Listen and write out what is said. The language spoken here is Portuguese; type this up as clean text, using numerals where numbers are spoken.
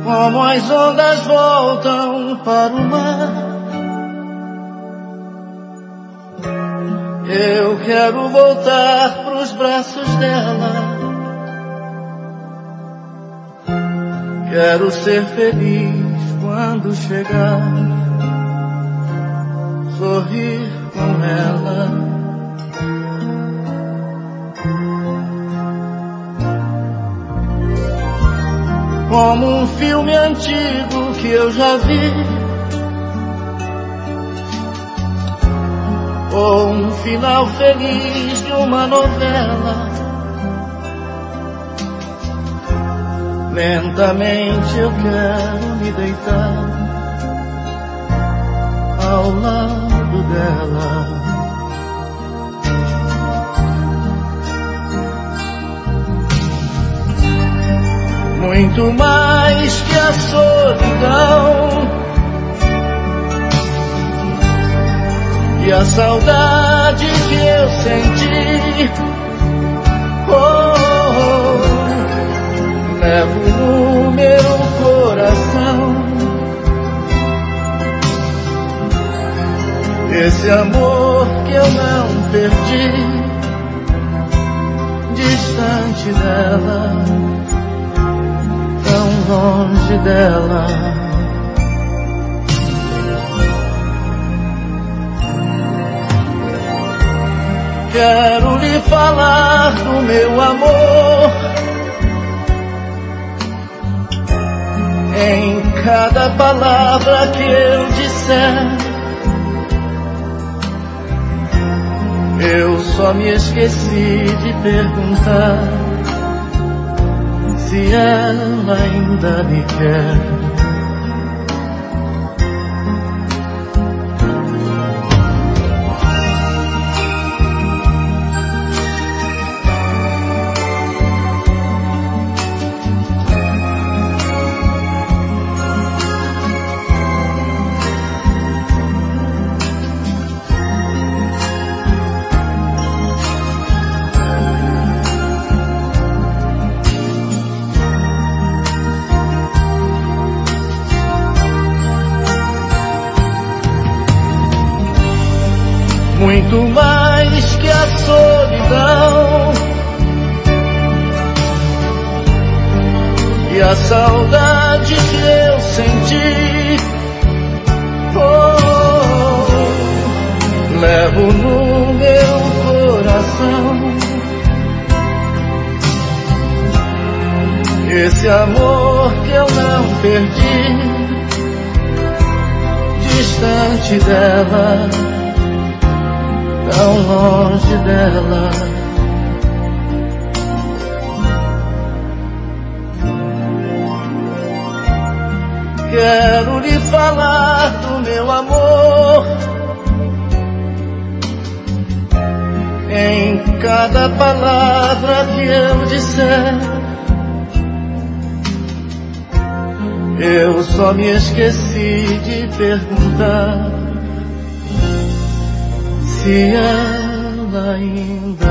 como as ondas voltam para o mar. Eu quero voltar pros braços dela. Quero ser feliz quando chegar, sorrir com ela. Como um filme antigo que eu já vi, ou um final feliz de uma novela. Lentamente eu quero me deitar ao lado dela. Muito mais que a solidão e a saudade que eu senti. Levo no meu coração esse amor que eu não perdi, distante dela, tão longe dela. Quero lhe falar do meu amor em cada palavra que eu disser. Eu só me esqueci de perguntar se ela ainda me quer. Muito mais que a solidão e a saudade que eu senti. Levo no meu coração esse amor que eu não perdi, distante dela, tão longe dela. Quero lhe falar do meu amor em cada palavra que eu disser. Eu só me esqueci de perguntar se ela ainda